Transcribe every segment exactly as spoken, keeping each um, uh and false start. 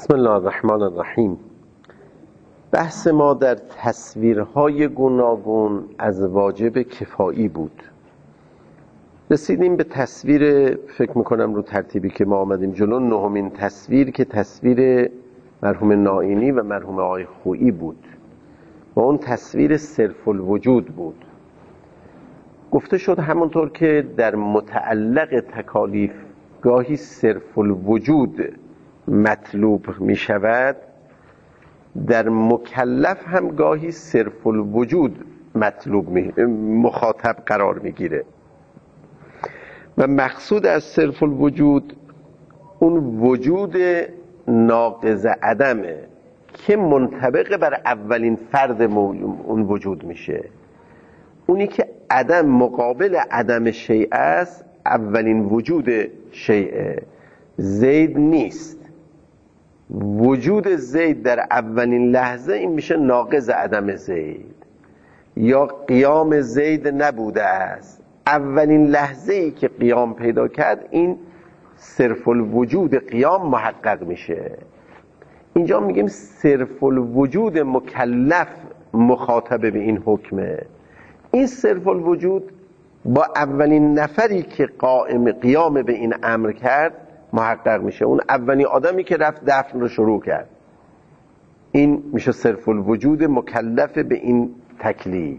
بسم الله الرحمن الرحیم. بحث ما در تصویرهای گوناگون از واجب کفایی بود. رسیدیم به تصویر، فکر میکنم رو ترتیبی که ما آمدیم جلو، نهمین تصویر که تصویر مرحوم نائینی و مرحوم آقای خویی بود و اون تصویر صرف الوجود بود. گفته شد همونطور که در متعلق تکالیف گاهی صرف الوجود مطلوب می شود، در مکلف هم گاهی صرف الوجود مطلوب می مخاطب قرار می گیره و مقصود از صرف الوجود اون وجود ناقض عدمه که منطبق بر اولین فرد اون وجود میشه. اونی که عدم مقابل عدم شیء است، اولین وجود شیء زید نیست. وجود زید در اولین لحظه این میشه ناقض عدم زید، یا قیام زید نبوده است. اولین لحظه ای که قیام پیدا کرد این صرف الوجود قیام محقق میشه. اینجا میگیم صرف الوجود مکلف مخاطب به این حکمه. این صرف الوجود با اولین نفری که قائم قیام به این امر کرد محقق میشه. اون اولین آدمی که رفت دفن رو شروع کرد، این میشه صرف الوجود مکلف به این تکلیف.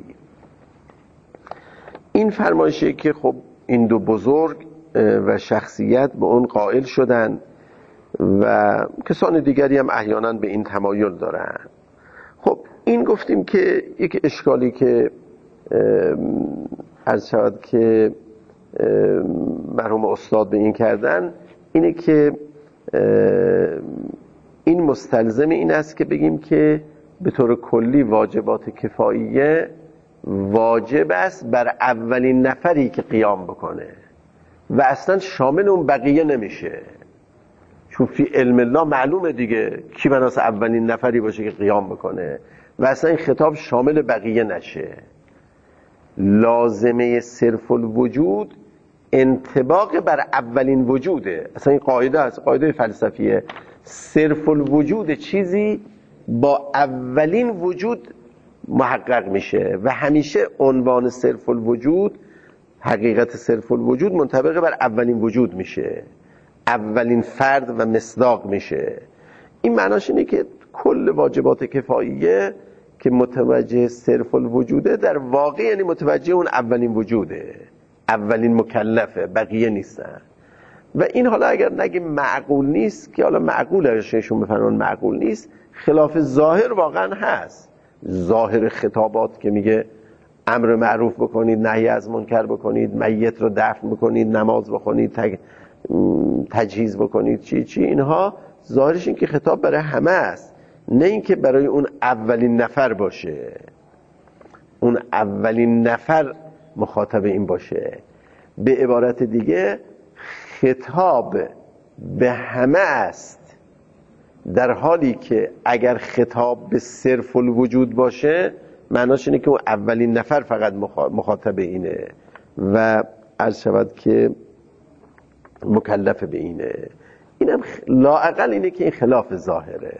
این فرمایشه که خب این دو بزرگ و شخصیت به اون قائل شدن و کسان دیگری هم احیانا به این تمایل دارن. خب این گفتیم که یک اشکالی که عرض شود که مرحوم استاد به این کردن اینه که این مستلزم این است که بگیم که به طور کلی واجبات کفاییه واجب است بر اولین نفری که قیام بکنه و اصلا شامل اون بقیه نمیشه، چون فی علم الله معلومه دیگه کی بناس اولین نفری باشه که قیام بکنه و اصلا این خطاب شامل بقیه نشه. لازمه صرف الوجود انطباق بر اولین وجوده. اصلا این قاعده است، قاعده فلسفیه. صرف الوجود چیزی با اولین وجود محقق میشه و همیشه عنوان صرف الوجود، حقیقت صرف الوجود منطبق بر اولین وجود میشه، اولین فرد و مصداق میشه. این معناش اینه که کل واجبات کفاییه که متوجه صرف الوجوده در واقع یعنی متوجه اون اولین وجوده، اولین مکلفه، بقیه نیستن. و این حالا اگر نگیم معقول نیست، که حالا معقوله اشون بفرمان معقول نیست، خلاف ظاهر واقعا هست. ظاهر خطابات که میگه امر معروف بکنید، نهی از منکر بکنید، میت رو دفن بکنید، نماز بخونید، تج... تجهیز بکنید، چی چی، اینها ظاهرش این که خطاب برای همه است، نه اینکه برای اون اولین نفر باشه، اون اولین نفر مخاطب این باشه. به عبارت دیگه خطاب به همه است، در حالی که اگر خطاب به صرف الوجود باشه معناش اینه که اون اولین نفر فقط مخاطب اینه و عرض شود که مکلف به اینه. اینم لااقل اینه که این خلاف ظاهره.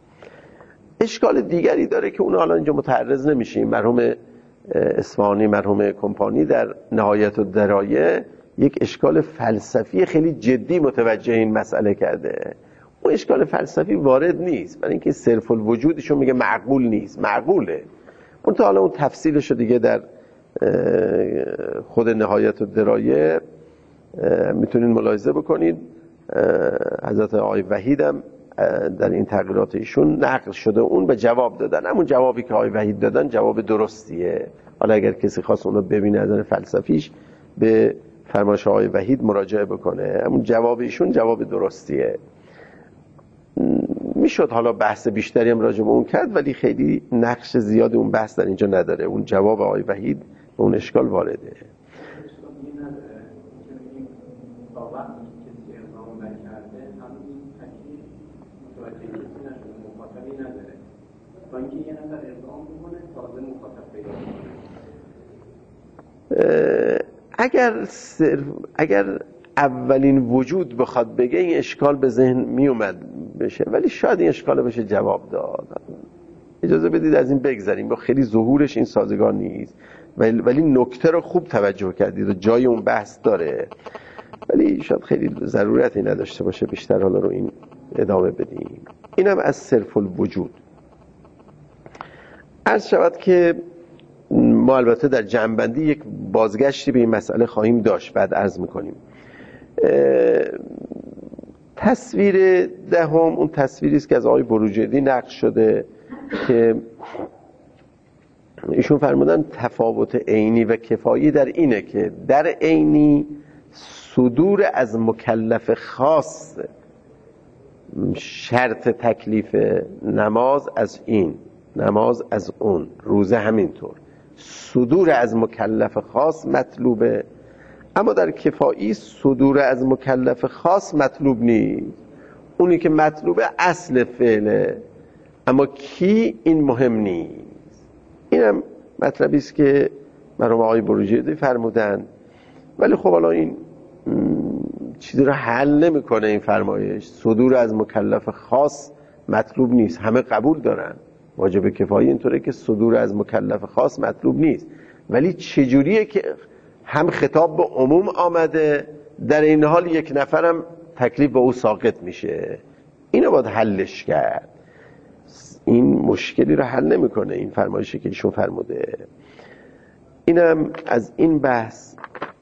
اشکال دیگری داره که اون حالا اینجا متعرض نمیشیم. مرحوم اصفهانی، مرحوم کمپانی در نهایت الدرایه یک اشکال فلسفی خیلی جدی متوجه این مسئله کرده. اون اشکال فلسفی وارد نیست، برای اینکه صرف الوجودشون میگه معقول نیست. معقوله، اون تا حالا اون تفصیلش رو دیگه در خود نهایت الدرایه میتونید ملاحظه بکنید. حضرت آقای وحید هم در این تغییرات ایشون نقل شده اون به جواب دادن. همون جوابی که آقای وحید دادن جواب درستیه. حالا اگر کسی خواست اونو ببینه از نظر فلسفیش به فرمایش آقای وحید مراجعه بکنه. همون جواب ایشون جواب درستیه. میشد حالا بحث بیشتری هم راجع به اون کرد، ولی خیلی نقش زیاد اون بحث در اینجا نداره. اون جواب آقای وحید به اون اشکال وارده. اگر صرف اگر اولین وجود بخواد بگه این اشکال به ذهن می اومد بشه، ولی شاید این اشکال بشه جواب داد. اجازه بدید از این بگذاریم، با خیلی ظهورش این سازگار نیست، ولی ولی نکته رو خوب توجه کردید و جای اون بحث داره، ولی شاید خیلی ضرورتی نداشته باشه بیشتر حالا رو این ادامه بدیم. اینم از صرف الوجود. عرض شود که ما البته در جنبندی یک بازگشتی به این مسئله خواهیم داشت، بعد عرض میکنیم. تصویر دهم اون تصویری است که از آقای بروجردی نقل شده که ایشون فرمودن تفاوت عینی و کفایی در اینه که در عینی صدور از مکلف خاص شرط تکلیف نماز از این، نماز از اون، روزه همینطور، صدور از مکلف خاص مطلوبه. اما در کفایی صدور از مکلف خاص مطلوب نیست، اونی که مطلوبه اصل فعله، اما کی این مهم نیست. اینم مطلبی است که مرحوم آقای بروجردی فرمودن، ولی خب حالا این چیزی رو حل نمیکنه. این فرمایش صدور از مکلف خاص مطلوب نیست، همه قبول دارن. واجب کفایی اینطوره که صدور از مکلف خاص مطلوب نیست، ولی چجوریه که هم خطاب به عموم آمده، در این حال یک نفرم تکلیف به او ساقط میشه؟ اینو باید حلش کرد. این مشکلی رو حل نمیکنه این فرمایشی که ایشون فرموده. اینم از این بحث.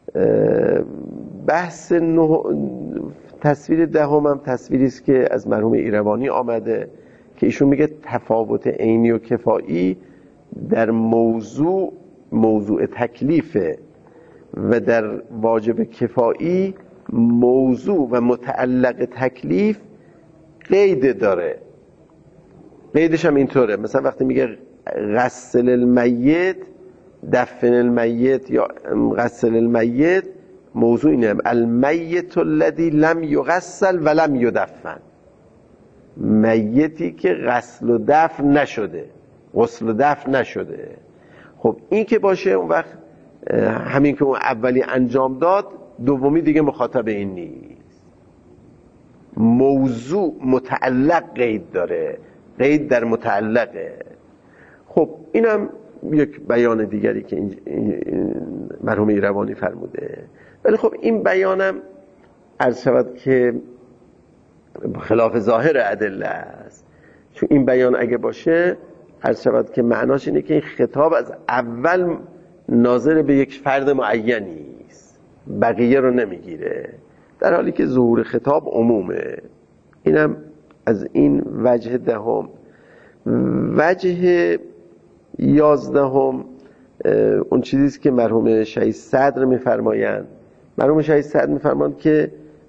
بحث نه... تصویر دهم هم تصویری است که از مرحوم ایروانی آمده که ایشون میگه تفاوت عینی و کفایی در موضوع موضوع تکلیفه و در واجب کفایی موضوع و متعلق تکلیف قید داره. قیدش هم اینطوره، مثلا وقتی میگه غسل المیت، دفن المیت یا غسل المیت، موضوع اینه المیت الذی لم یغسل و لم یدفن، میتی که غسل و دفن نشده، غسل و دفن نشده. خب این که باشه اون وقت همین که اون اولی انجام داد، دومی دیگه مخاطب این نیست. موضوع متعلق قید داره، قید در متعلقه. خب اینم یک بیان دیگری که این مرحوم ایروانی فرموده. ولی خب این بیانم عرض شود که خلاف ظاهر ادله است، چون این بیان اگه باشه عرض شود که معناش اینه که این خطاب از اول ناظر به یک فرد معینی است، بقیه رو نمیگیره، در حالی که ظهور خطاب عمومه. اینم از این وجه دهم. وجه یازدهم اون چیزیست که مرحوم شهید صدر میفرمایند. مرحوم شهید صدر میفرمایند که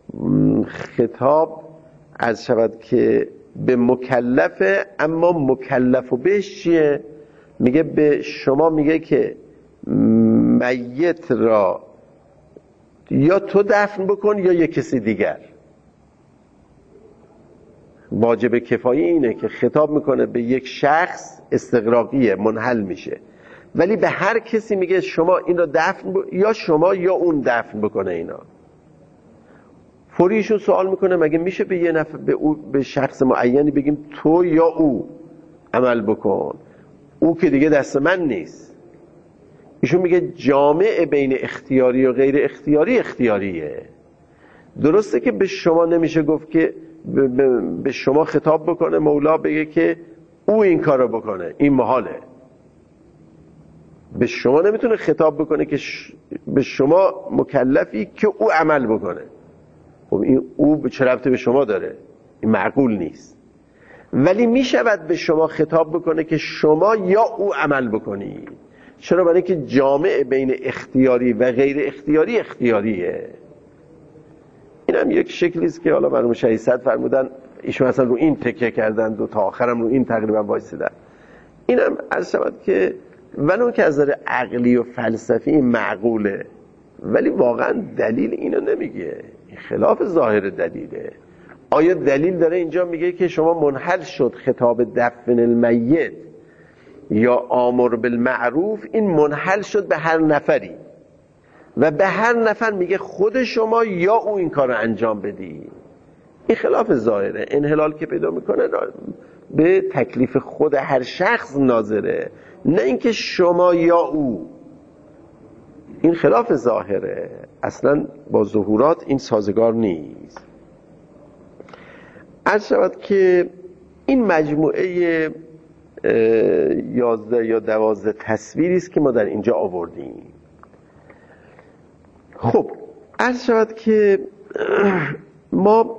خطاب عرض شود که به مکلفه، اما مکلف و بهش چیه؟ میگه به شما، میگه که میت را یا تو دفن بکن یا یک کسی دیگر. واجب کفایی اینه که خطاب میکنه به یک شخص، استغراقیه، منحل میشه، ولی به هر کسی میگه شما این رو دفن ب... یا شما یا اون دفن بکنه. اینا فوریشون سوال میکنه مگه میشه به یه نفر، به, او... به شخص معینی بگیم تو یا او عمل بکن؟ او که دیگه دست من نیست. ایشون میگه جامع بین اختیاری و غیر اختیاری اختیاریه. درسته که به شما نمیشه گفت که به شما خطاب بکنه مولا بگه که او این کارو بکنه، این محاله. به شما نمیتونه خطاب بکنه که ش... به شما مکلفی که او عمل بکنه. خب این او چه ربطی به شما داره؟ این معقول نیست. ولی میشود به شما خطاب بکنه که شما یا او عمل بکنی. چرا؟ برای اینکه جامع بین اختیاری و غیر اختیاری اختیاریه. این هم یک شکلی است که حالا مرحوم شهید صدر فرمودن ایشون اصلا رو این تکیه کردن و تا آخرم رو این تقریبا وایسیدن. اینم عرض شود که ولو که از نظر عقلی و فلسفی معقوله، ولی واقعا دلیل اینو نمیگه، این خلاف ظاهر دلیله. آیا دلیل داره اینجا میگه که شما منحل شد خطاب دفن المیت یا آمر بالمعروف، این منحل شد به هر نفری، و به هر نفر میگه خود شما یا او این کار رو انجام بدی. این خلاف ظاهره. انحلال که پیدا میکنه به تکلیف خود هر شخص ناظره، نه اینکه شما یا او. این خلاف ظاهره، اصلا با ظهورات این سازگار نیست. عرض شود که این مجموعه یازده یا دوازده تصویری است که ما در اینجا آوردیم. خب عرض شود که ما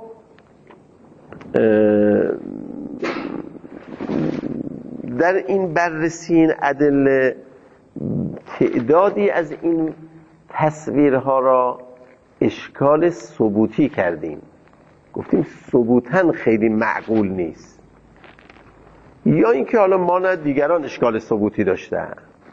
در این بررسی این ادله تعدادی از این تصویرها را اشکال ثبوتی کردیم. گفتیم ثبوتاً خیلی معقول نیست، یا اینکه حالا ما نه دیگران اشکال ثبوتی داشتن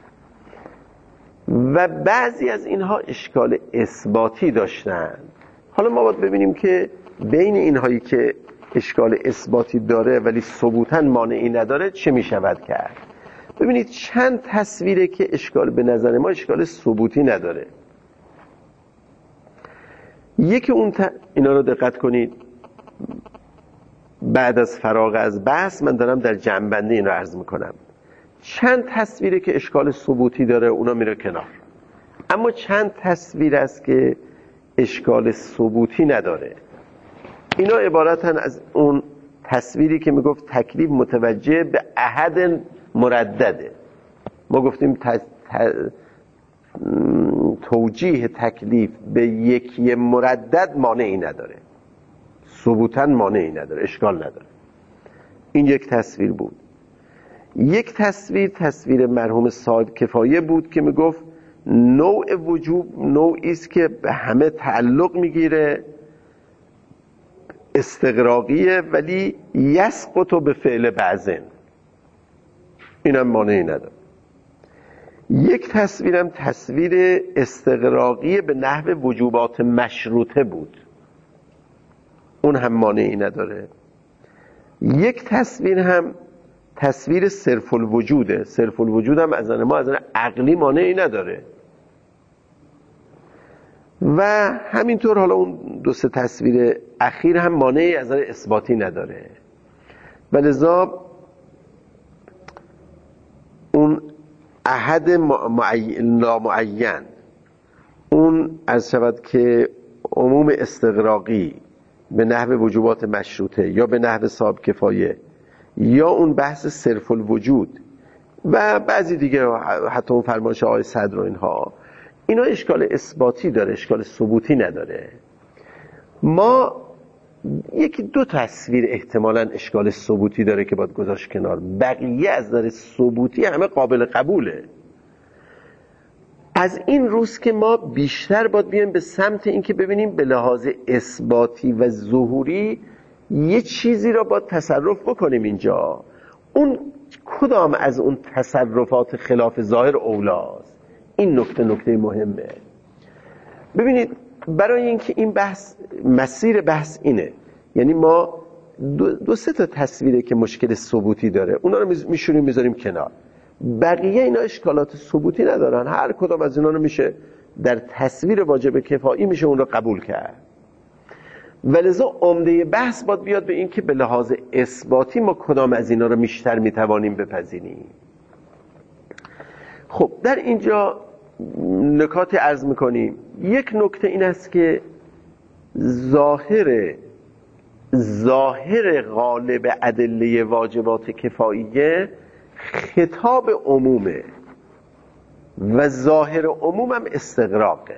و بعضی از اینها اشکال اثباتی داشتن. حالا ما باید ببینیم که بین اینهایی که اشکال اثباتی داره ولی ثبوتاً مانعی نداره چه می شود کرد. ببینید چند تصویره که اشکال به نظر ما اشکال ثبوتی نداره. یکی اون ت... اینا رو دقت کنید، بعد از فراغ از بحث من دارم در جنبنده این رو عرض میکنم. چند تصویره که اشکال ثبوتی داره، اونا میره کنار. اما چند تصویر است که اشکال ثبوتی نداره. اینا عبارتن از اون تصویری که میگفت تکلیف متوجه به احد مردده. ما گفتیم ت... ت... توجیه تکلیف به یکی مردد مانعی نداره، ثبوتاً مانعی نداره، اشکال نداره. این یک تصویر بود. یک تصویر تصویر مرحوم صاحب کفایه بود که میگفت نوع وجوب نوعی است که به همه تعلق میگیره، استغراقیه، ولی یسقط به فعل بعضن، اینم مانعی نداره. یک تصویرم تصویر استغراقی به نحو وجوبات مشروطه بود، اون هم مانعی نداره. یک تصویر هم تصویر صرف الوجوده. صرف الوجود هم از ما از عقلی مانعی نداره. و همینطور حالا اون دو سه تصویر اخیر هم مانعی از نظر اثباتی نداره. ولذا اون احد نامعین، اون از شود که عموم استغراقی به نحو وجوبات مشروطه یا به نحو صاحب کفایه یا اون بحث صرف الوجود و بعضی دیگه حتی اون فرمایش آقای صدر و اینها، اینا اشکال اثباتی داره، اشکال ثبوتی نداره. ما یکی دو تصویر احتمالاً اشکال ثبوتی داره که باید گذاشت کنار، بقیه از نظر ثبوتی همه قابل قبوله. از این روز که ما بیشتر باید بیایم به سمت این که ببینیم به لحاظ اثباتی و ظهوری یه چیزی را باید تصرف بکنیم اینجا. اون کدام از اون تصرفات خلاف ظاهر اولاست؟ این نکته نکته مهمه. ببینید برای اینکه این بحث مسیر بحث اینه، یعنی ما دو, دو سه تا تصویره که مشکل ثبوتی داره اونا رو میشونیم میذاریم کنار، بقیه اینا اشکالات ثبوتی ندارن. هر کدام از اینا رو میشه در تصویر واجب کفایی میشه اون رو قبول کرد. ولذا عمده بحث باید بیاد به این که به لحاظ اثباتی ما کدام از اینا رو بیشتر میتوانیم بپذیریم. خب در اینجا نکاتی عرض میکنیم. یک نکته این است که ظاهر ظاهر غالب ادله واجبات کفاییه خطاب عمومه و ظاهر عموم هم استغراقه.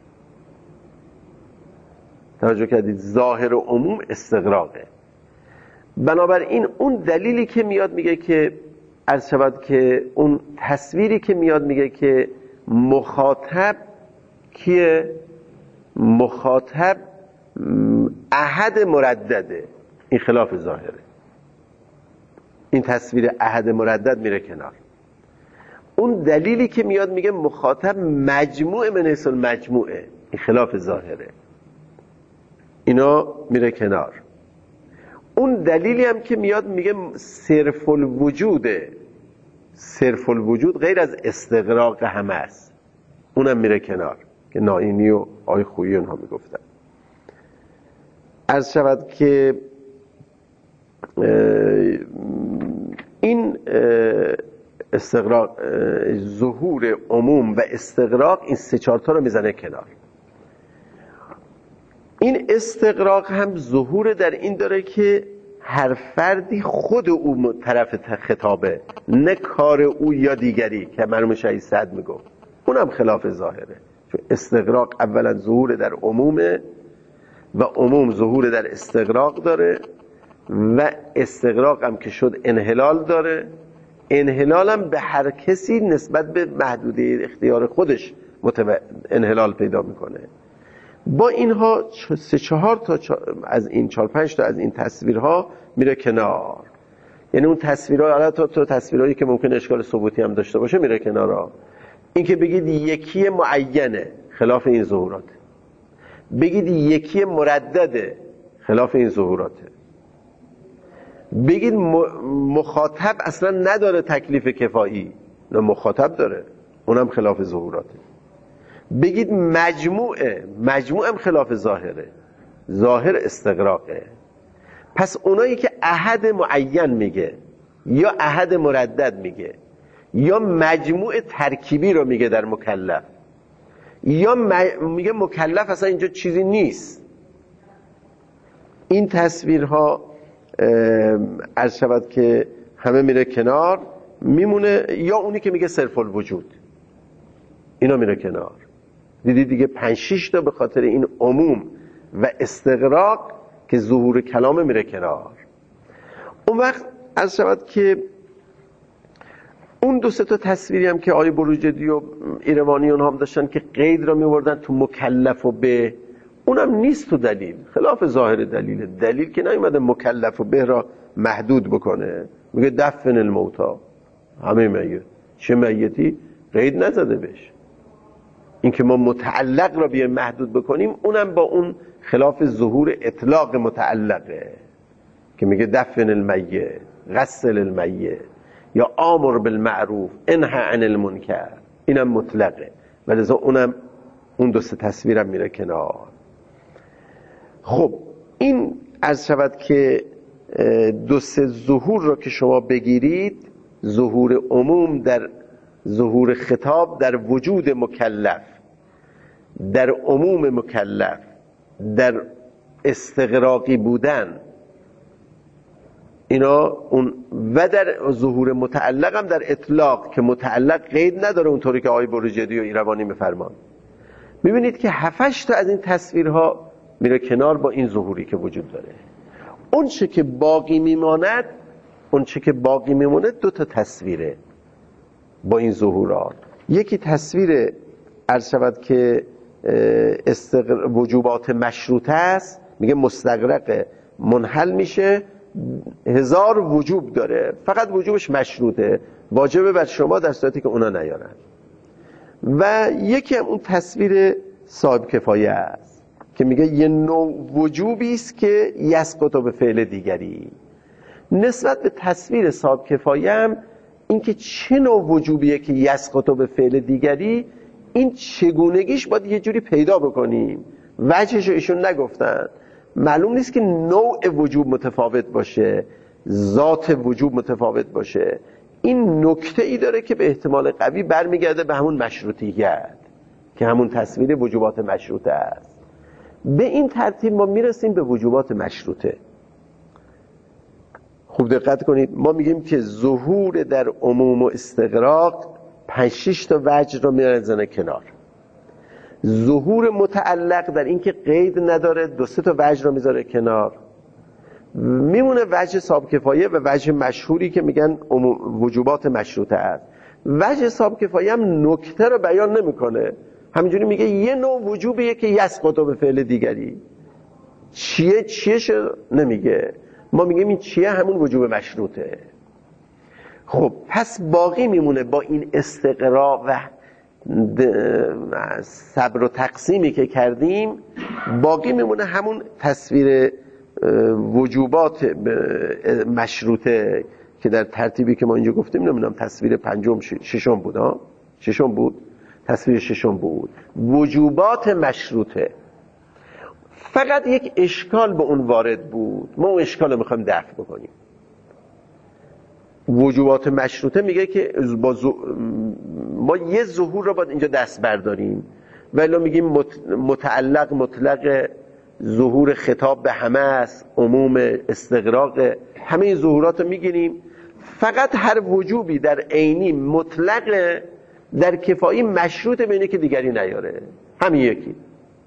توجه کردید؟ ظاهر عموم استغراقه. بنابراین اون دلیلی که میاد میگه که عرض شود که اون تصویری که میاد میگه که مخاطب کیه؟ مخاطب احد مردده، این خلاف ظاهره. این تصویر احد مردد میره کنار. اون دلیلی که میاد میگه مخاطب مجموع من حیث المجموعه، این خلاف ظاهره، اینا میره کنار. اون دلیلی هم که میاد میگه صرف الوجوده، صرف الوجود غیر از استغراق هم است، اونم میره کنار که نائینی و آقای خویی اونها میگفتن. عرض شود که این استغراق، ظهور عموم و استغراق، این سه چهار تا رو میزنه کنار. این استغراق هم ظهور در این داره که هر فردی خود او طرف خطابه، نه کار او یا دیگری که مرحوم شهید سعد میگفت. اونم خلاف ظاهره، چون استغراق اولا ظهور در عمومه و عموم ظهور در استغراق داره و استغراق هم که شد انحلال داره. انحلال هم به هر کسی نسبت به محدوده اختیار خودش متو... انحلال پیدا میکنه. با اینها سه چهار تا از این چهار پنج تا از این تصویرها میره کنار. یعنی اون تصویرها، البته تو تصویرهایی که ممکن اشکال ثبوتی هم داشته باشه میره کنار. این که بگید یکی معینه، خلاف این ظهورات. بگید یکی مردده، خلاف این ظهوراته. بگید مخاطب اصلا نداره تکلیف کفایی، نه مخاطب داره، اونم خلاف ظهوراته. بگید مجموعه، مجموعه هم خلاف ظاهره، ظاهر استغراقه. پس اونایی که احد معین میگه یا احد مردد میگه یا مجموعه ترکیبی رو میگه در مکلف، یا میگه مکلف اصلا اینجا چیزی نیست، این تصویرها عرض شود که همه میره کنار، میمونه. یا اونی که میگه صرف الوجود، اینا میره کنار. دیدی دیگه پنج شش تا به خاطر این عموم و استغراق که ظهور کلامه میره کنار. اون وقت عرض شود که اون دو سه تا تصویری هم که آقای بروجردی و ایروانی اونها هم داشتن که قید را میوردن تو مکلف و به، اونم نیست تو دلیل، خلاف ظاهر دلیل. دلیل که نیومده مکلف و به را محدود بکنه، میگه دفن الموتا، همه میت، چه میتی قید نزده بهش. این که ما متعلق را بیایم محدود بکنیم، اونم با اون خلاف ظهور اطلاق متعلقه که میگه دفن المیت، غسل المیت، یا آمر بالمعروف انهی عن المنکر، اینم مطلقه. ولی اونم اون دو سه تصویرم میره کنار. خب این عرض شود که دو سه ظهور رو که شما بگیرید، ظهور عموم در ظهور خطاب در وجود مکلف، در عموم مکلف، در استغراقی بودن، اینا اون و در ظهور متعلق هم در اطلاق که متعلق قید نداره، اونطوری که آقای بروجردی و ایروانی میفرمان. میبینید که هفتش تا از این تصویرها میره کنار با این ظهوری که وجود داره. اون چه که باقی میماند، اون چه که باقی میمونه دو تا تصویره با این ظهورات. یکی تصویر عرض شود که استغر... وجوبات مشروطه است، میگه مستغرق منحل میشه، هزار وجوب داره، فقط وجوبش مشروطه، واجبه بر شما در صورتی که اونا نیارن. و یکی هم اون تصویر صاحب کفایه است که میگه یه نوع وجوبی است که یسقط به فعل دیگری. نسبت به تصویر صاحب کفایه هم این که چه نوع وجوبیه که یسقط به فعل دیگری، این چگونگیش باید یه جوری پیدا بکنیم. وجهش رو ایشون نگفتن. معلوم نیست که نوع وجوب متفاوت باشه، ذات وجوب متفاوت باشه. این نکته ای داره که به احتمال قوی برمیگرده به همون مشروطیت که همون تصویر وجوبات مشروطه است. به این ترتیب ما میرسیم به وجوبات مشروطه. خوب دقت کنید، ما میگیم که ظهور در عموم و استغراق پنج شش تا وجه رو میارزنه کنار. ظهور متعلق در این که قید نداره دو سه تا وجه رو میذاره کنار. میمونه وجه صاحب کفایه و وجه مشهوری که میگن وجوبات مشروطه است. وجه صاحب کفایه هم نکته رو بیان نمیکنه، همینجوری میگه یه نوع وجوبیه که یسقط به فعل دیگری. چیه چیهش نمیگه، ما میگیم این چیه، همون وجوب مشروطه. خب پس باقی میمونه با این استقراء و صبر و تقسیمی که کردیم، باقی میمونه همون تصویر وجوبات مشروطه که در ترتیبی که ما اینجا گفتیم، نمیدونم تصویر پنجم ششم بود ها ششم بود تصویر ششم بود وجوبات مشروطه. فقط یک اشکال به اون وارد بود، ما اون اشکال رو میخوایم دفع بکنیم. وجوبات مشروطه میگه که با ز... ما یه ظهور رو باید اینجا دست برداریم، ولی میگیم متعلق مطلق ظهور خطاب به همه است، عموم استغراق، همه این ظهورات رو میگیریم. فقط هر وجوبی در عینی مطلق در کفایی مشروط بینه که دیگری نیاره، همین یکی.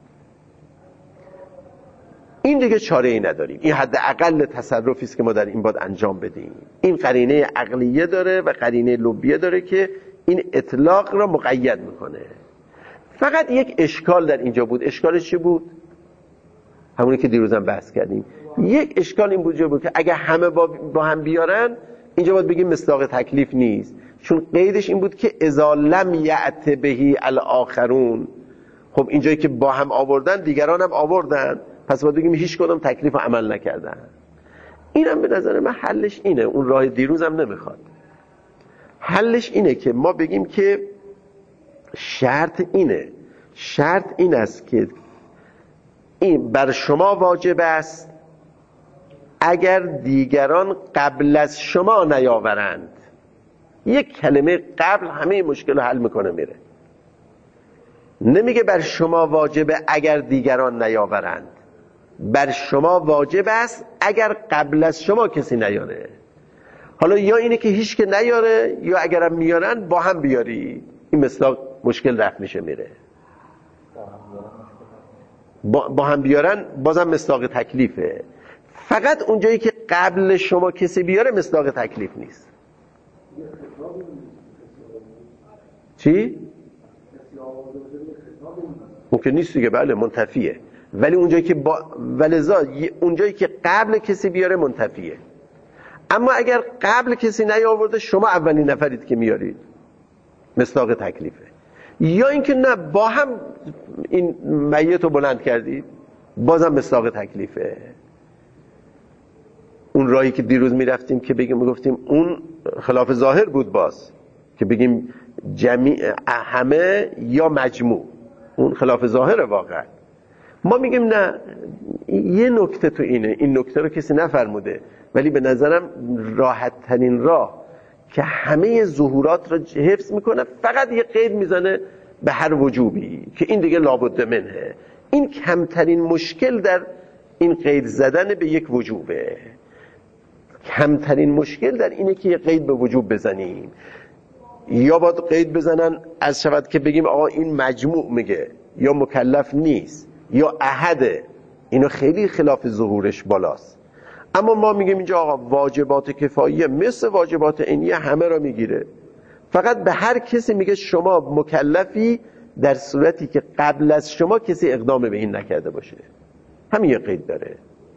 این دیگه چاره ای نداریم، این حد اقل تصرفی است که ما در این باید انجام بدیم. این قرینه عقلیه داره و قرینه لبیه داره که این اطلاق را مقید میکنه. فقط یک اشکال در اینجا بود. اشکالش چی بود؟ همونی که دیروزم بحث کردیم. یک اشکال این بود, بود که اگه همه با, با هم بیارن اینجا باید بگیم مصداق تکلیف نیست، چون قیدش این بود که اذا لم یأت بهی الاخرون. خب اینجایی که با هم آوردن دیگران هم آوردن، پس باید بگیم هیچ کدوم تکلیف رو عمل نکردن. اینم به نظر من حلش اینه، اون راه دیروزم نمیخواد. حلش اینه که ما بگیم که شرط اینه، شرط این است که این بر شما واجب است اگر دیگران قبل از شما نیاورند. یک کلمه قبل همه مشکل رو حل میکنه میره. نمیگه بر شما واجب اگر دیگران نیاورند، بر شما واجب است اگر قبل از شما کسی نیاره. حالا یا اینه که هیچ که نیاره، یا اگرم میارن با هم بیاری. این مصداق مشکل رفع میشه میره. با, با هم بیارن بازم مصداق تکلیفه. فقط اونجایی که قبل شما کسی بیاره مصداق تکلیف نیست. چی؟ ممکن نیست دیگه، بله منتفیه. ولی اونجایی که با ولذا اونجایی که قبل کسی بیاره منتفیه. اما اگر قبل کسی نیاورده شما اولین نفرید که میارید، مصداق تکلیفه. یا اینکه نه با هم این میت رو بلند کردید، بازم مصداق تکلیفه. اون راهی که دیروز میرفتیم که بگیم میگفتیم اون خلاف ظاهر بود، باز که بگیم جمیع همه یا مجموع، اون خلاف ظاهره واقعا. ما میگیم نه، یه نکته تو اینه، این نکته رو کسی نفرموده، ولی به نظرم راحت ترین راه که همه ظهورات رو حفظ میکنه، فقط یه قید میزنه به هر وجوبی که این دیگه لابد منه. این کمترین مشکل در این قید زدن به یک وجوبه. کمترین مشکل در اینه که یه قید به وجوب بزنیم. یا باید قید بزنن از شود که بگیم آقا این مجموع میگه، یا مکلف نیست، یا احده. اینو خیلی خلاف ظهورش بالاست. اما ما میگیم اینجا آقا واجبات کفاییه مثل واجبات عینیه همه را میگیره. فقط به هر کسی میگه شما مکلفی در صورتی که قبل از شما کسی اقدام به این نکرده باشه. همین یه قید داره.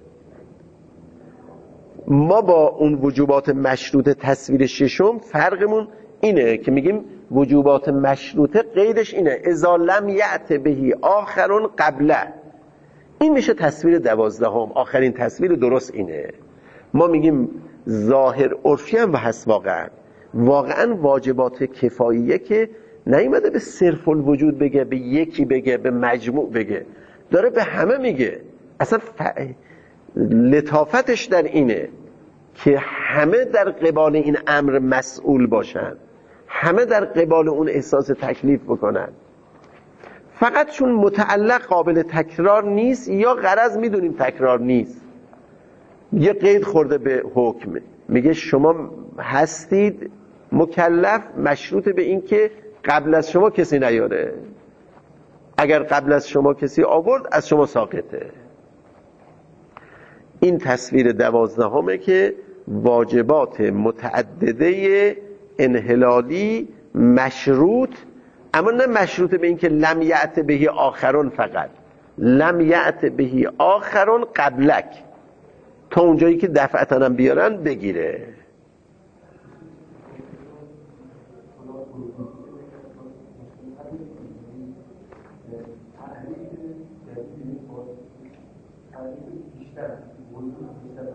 ما با اون وجوبات مشروطه تصویر ششم فرقمون اینه که میگیم وجوبات مشروطه قیدش اینه اذا لم یأت بهی آخرون قبله. این میشه تصویر دوازدهم. آخرین تصویر درست اینه. ما میگیم ظاهر عرفی هم و هست واقعا واقعا واجبات کفاییه که نیومده به صرف الوجود بگه، به یکی بگه، به مجموع بگه، داره به همه میگه. اصلا ف... لطافتش در اینه که همه در قبال این امر مسئول باشن، همه در قبال اون احساس تکلیف بکنن. فقط چون متعلق قابل تکرار نیست یا غرض میدونیم تکرار نیست، یه قید خورده به حکم، میگه شما هستید مکلف مشروط به این که قبل از شما کسی نیاره. اگر قبل از شما کسی آورد از شما ساقطه. این تصویر دوازدهمه که واجبات متعدده انحلالی مشروط، اما نه مشروط به این که لم یأت بهی آخرون، فقط لم یأت بهی آخرون قبلک، تا اونجایی که دفعتاً هم بیارن بگیره.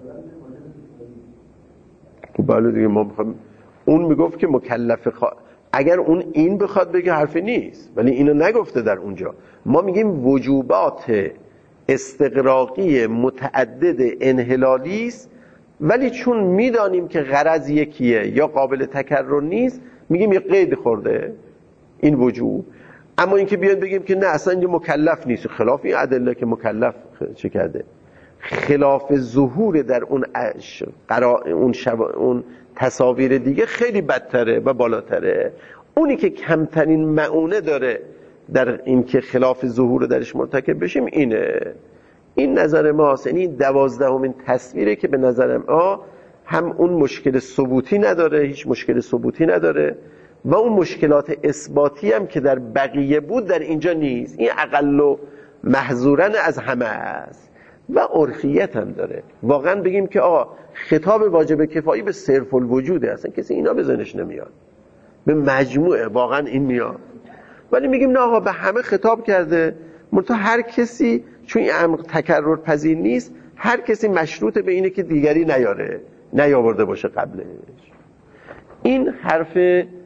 بله دیگه ما بخوایم، اون میگفت که مکلف خوا... اگر اون این بخواد بگه حرفی نیست، ولی اینو نگفته در اونجا. ما میگیم وجوبات استغراقی متعدد انحلالی است، ولی چون میدانیم که غرض یکیه یا قابل تکرر نیست، میگیم یه قید خورده این وجوب. اما اینکه بیاد بگیم که نه اصلا اینجا مکلف نیست، خلاف این ادله که مکلف چه کرده، خلاف ظهور در اون قرا... اون, شب... اون تصاویر دیگه خیلی بدتره و بالاتره. اونی که کمترین معونه داره در این که خلاف ظهور درش مرتکب بشیم اینه. این نظر ماست. یعنی دوازدهمین تصویره که به نظر ما هم اون مشکل ثبوتی نداره، هیچ مشکل ثبوتی نداره، و اون مشکلات اثباتی هم که در بقیه بود در اینجا نیست. این اقل و محظورن از همه است و عرفیت هم داره. واقعا بگیم که آقا خطاب واجب کفایی به صرف الوجوده، اصلا کسی اینا به ذهنش نمیاد، به مجموعه واقعا این میاد. ولی میگیم نه آقا به همه خطاب کرده، منتها هر کسی چون این امر تکرر پذیر نیست، هر کسی مشروط به اینه که دیگری نیاره، نیاورده باشه قبلش. این حرف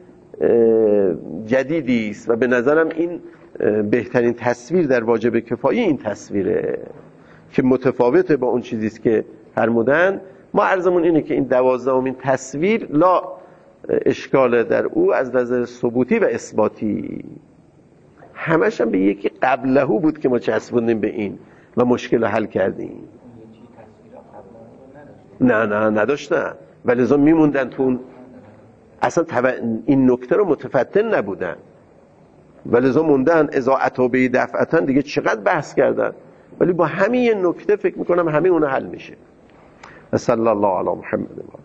جدیدی است و به نظرم این بهترین تصویر در واجب کفایی این تصویره که متفاوته با اون چیزی است که فرمودن. ما عرضمون اینه که این دوازدهمین تصویر لا اشکال در او از نظر ثبوتی و اثباتی، همش هم به یکی قبلهو بود که ما چسبوندیم به این و مشکل حل کردیم. نه نه نداشتن ولی لازم میموندن تو اون، اصلا این نکته رو متفتن نبودن ولی لازم موندن اذا اتوبه دفعتن دیگه چقدر بحث کردن، ولی با همین نکته فکر میکنم همین اون حل میشه. صلی الله علی محمد.